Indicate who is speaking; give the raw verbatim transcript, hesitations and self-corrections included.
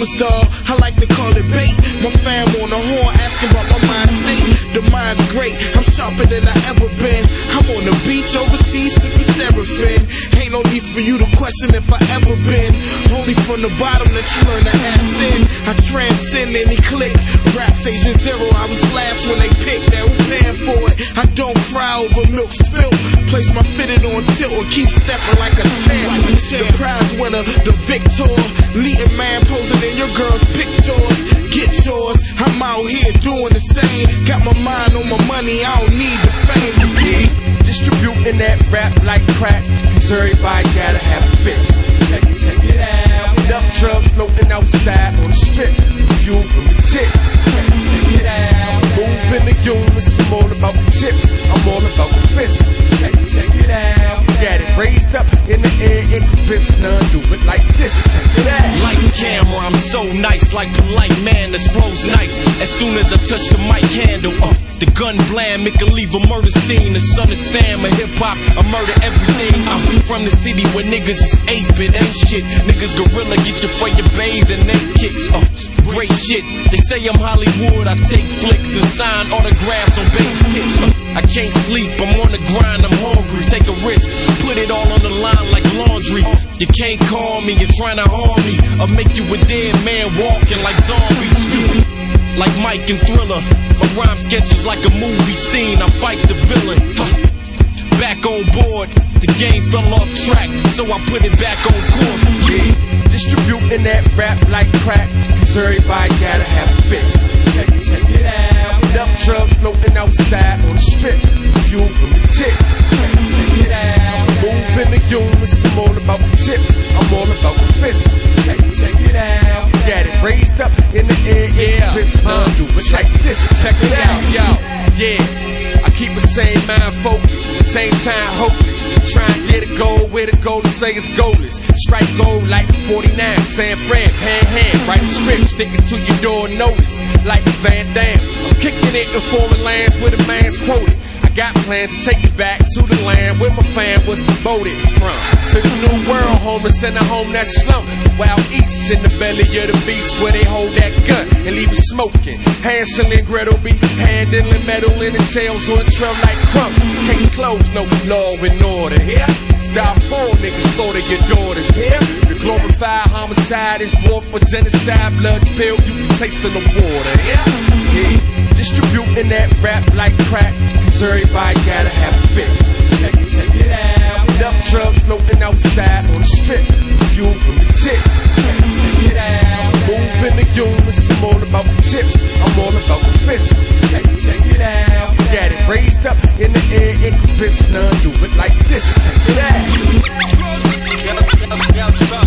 Speaker 1: rumors, dawg. I like to call it bait. My fam on the horn asking about my mind state. The mind's great, I'm sharper than I ever been. I'm on the beach overseas sipping Seraphim. Ain't no need for you to question if I ever been. Only from the bottom that you learn to ass in. I transcend any click. Raps Agent Zero, I was last when they picked. Now who paying for it? I don't cry over milk spilt. Place my fitted on tilt and keep stepping like a champ. The prize winner, the victor. Leading man posing in your girl's pictures. Get yours, I'm out here doing the same. Got my mind on my money, I don't need the fame. Yeah.
Speaker 2: Distributing that rap like crack, cause everybody gotta have a fix. Check it, check it out. Enough drugs floating outside on the strip. Fuel from the tip. Check it, check it out. Moving the humans, I'm all about the chips. I'm all about the fists. Check it, check it out. Got it raised up in the air, it convince none. Do it like this, check it out.
Speaker 3: Lights, camera, I'm so nice, like the light man, this flows nice. As soon as I touch the mic handle, uh, the gun blam, it can leave a murder scene. The son of Sam, a hip hop, I murder everything. I'm from the city where niggas is aping, ain't shit. Niggas gorilla, get your fire bathed and then kicks. Uh, great shit. They say I'm Hollywood, I take flicks and sign autographs on baby's tits. Uh, I can't sleep, I'm on the grind, I'm hungry. Take a risk, put it all on the line like laundry. You can't call me, you're trying to harm me. I'll make you a dead man walking like zombies. Like Mike and Thriller, my rhyme sketches like a movie scene. I fight the villain. Huh. Back on board, the game fell off track, so I put it back on course.
Speaker 2: Yeah, distributing that rap like crack, cause everybody gotta have a fix. Check it, check it out. Enough drugs floating outside on the strip. Fuel from the tip. Check it, check it out. Moving the humans, I'm all about the chips. I'm all about the fists. Check it, check it out. Got it raised up in the air, yeah. Fist none, do it like this. Check it out, yo. Yeah, I keep the same mind focused, same time hopeless. Try and get a goal where the goal to say it's goalless. Strike gold like forty-nine, San Fran, hand hand. Write a script, stick it to your door, notice like Van Damme. I'm kicking it in foreign lands where the man's quoted. I got plans to take you back to the land where my fam was devoted from. To the new world, homeless in a home that's slum. Wild East in the belly of the beast where they hold that gun and leave it smoking. Hansel and Gretel be handling metal in the shells on the trail like crumbs. Case closed, no law and order here. Die for niggas slaughter your daughters here. The glorified homicide is war for genocide. Blood spilled, you can taste in the water here. Yeah, distributing that rap like crack, cause everybody gotta have a fix. Check it, check it out. Enough drugs floating outside on the strip. Fuel from the tip. Check it, check it out. Moving the humans, I'm all about the chips. I'm all about the fists. Check it, check it out. Got it raised up in the air, it convince none. Do it like this. Check it out.